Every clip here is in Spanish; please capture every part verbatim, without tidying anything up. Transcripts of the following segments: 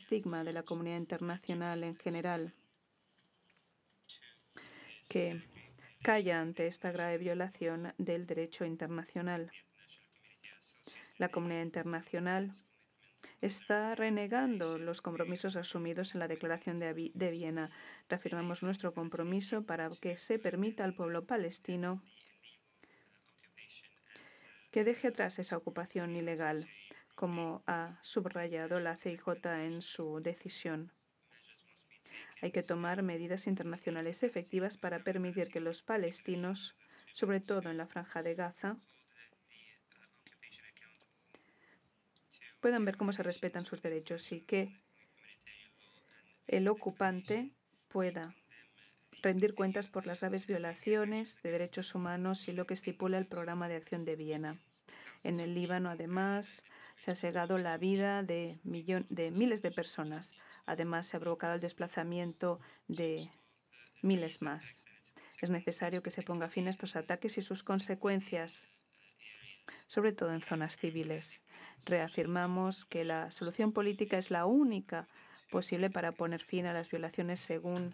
estigma de la comunidad internacional en general, que calla ante esta grave violación del derecho internacional. La comunidad internacional está renegando los compromisos asumidos en la Declaración de, de Viena. Reafirmamos nuestro compromiso para que se permita al pueblo palestino que deje atrás esa ocupación ilegal, como ha subrayado la C I J en su decisión. Hay que tomar medidas internacionales efectivas para permitir que los palestinos, sobre todo en la Franja de Gaza, puedan ver cómo se respetan sus derechos y que el ocupante pueda rendir cuentas por las graves violaciones de derechos humanos y lo que estipula el Programa de Acción de Viena. En el Líbano, además, se ha cegado la vida de, millón, de miles de personas. Además, se ha provocado el desplazamiento de miles más. Es necesario que se ponga fin a estos ataques y sus consecuencias, sobre todo en zonas civiles. Reafirmamos que la solución política es la única posible para poner fin a las violaciones según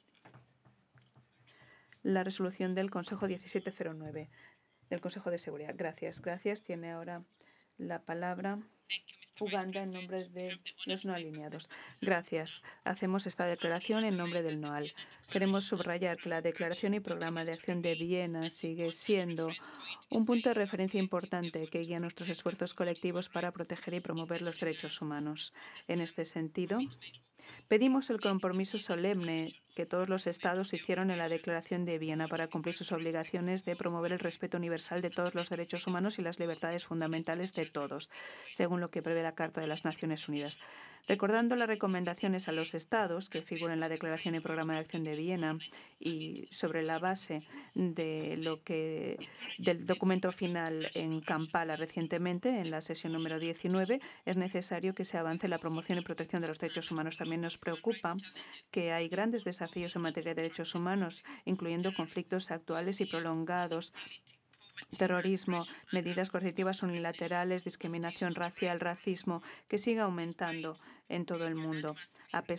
la resolución del Consejo diecisiete cero nueve del Consejo de Seguridad. Gracias, gracias. Tiene ahora la palabra Uganda en nombre de los no alineados. Gracias. Hacemos esta declaración en nombre del NOAL. Queremos subrayar que la Declaración y Programa de Acción de Viena sigue siendo un punto de referencia importante que guía nuestros esfuerzos colectivos para proteger y promover los derechos humanos. En este sentido, pedimos el compromiso solemne que todos los Estados hicieron en la Declaración de Viena para cumplir sus obligaciones de promover el respeto universal de todos los derechos humanos y las libertades fundamentales de todos, según lo que prevé la Carta de las Naciones Unidas. Recordando las recomendaciones a los Estados que figuran en la Declaración y Programa de Acción de Viena y sobre la base de lo que del documento final en Kampala recientemente, en la sesión número diecinueve, es necesario que se avance en la promoción y protección de los derechos humanos. También nos preocupa que hay grandes desafíos en materia de derechos humanos, incluyendo conflictos actuales y prolongados, terrorismo, medidas coercitivas unilaterales, discriminación racial, racismo, que sigue aumentando en todo el mundo. A pesar